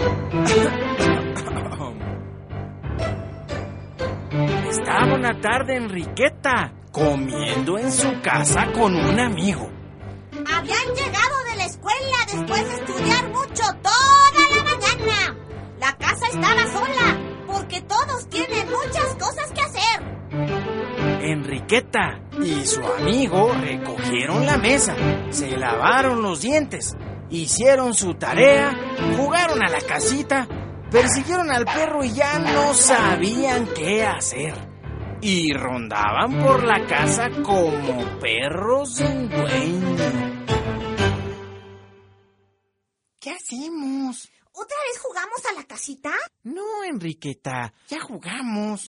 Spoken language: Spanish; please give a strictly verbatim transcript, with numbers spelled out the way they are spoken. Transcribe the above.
Estaba una tarde Enriqueta comiendo en su casa con un amigo. Habían llegado de la escuela después de estudiar mucho toda la mañana. La casa estaba sola porque todos tienen muchas cosas que hacer. Enriqueta y su amigo recogieron la mesa, se lavaron los dientes, hicieron su tarea, jugaron a la casita, persiguieron al perro y ya no sabían qué hacer. Y rondaban por la casa como perros sin dueño. ¿Qué hacemos? ¿Otra vez jugamos a la casita? No, Enriqueta, ya jugamos.